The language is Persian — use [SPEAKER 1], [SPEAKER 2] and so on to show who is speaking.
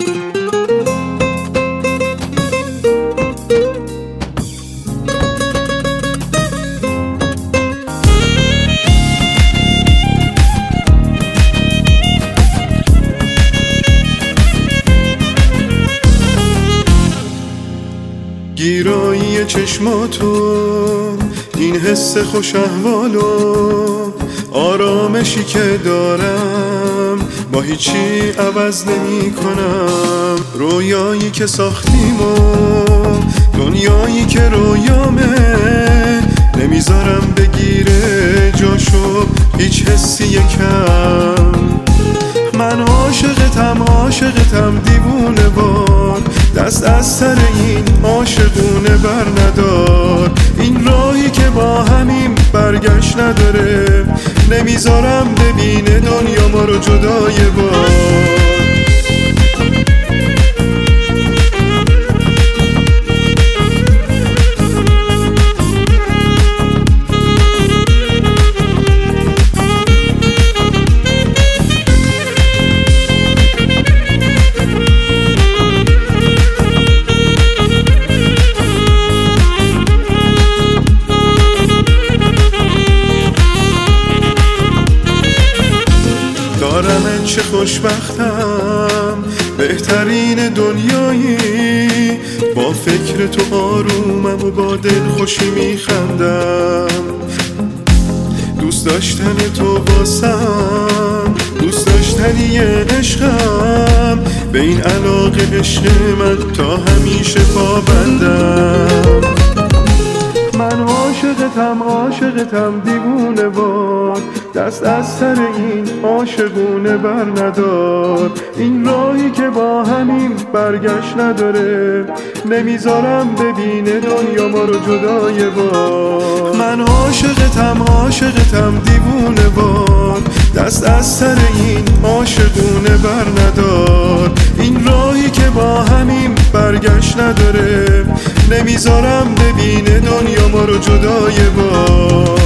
[SPEAKER 1] گیرایی چشماتو، این حس خوش احوالو، آرامشی که دارم با هیچی عوض نمی کنم. رویایی که ساختیم و دنیایی که رویامه، نمیذارم بگیره جاشو هیچ حسی کم. من عاشقتم دیوونه وار، دست از سر این عاشقونه بر ندار. این راهی که با همیم برگشت نداره، نمیذارم ببینه دنیا ما رو جدای بار. دارم چه خوشبختم، بهترین دنیایی، با فکر تو آرومم و با دل خوشی میخندم. دوست داشتن تو واسم، دوست داشتنی عشقم، به این علاقه عشق من تا همیشه پابندم. من عاشقتم دیوونه وار، دست از سر این عاشقونه بر ندار. این راهی که با همین برگشت نداره، نمیذارم ببینه دنیا ما رو جدای بار. من عاشقتم دیوونه وار، دست از سر این عاشقونه بر ندار. این راهی که با همین برگشت نداره، نمیذارم ببینه دنیا ما رو جدای بار.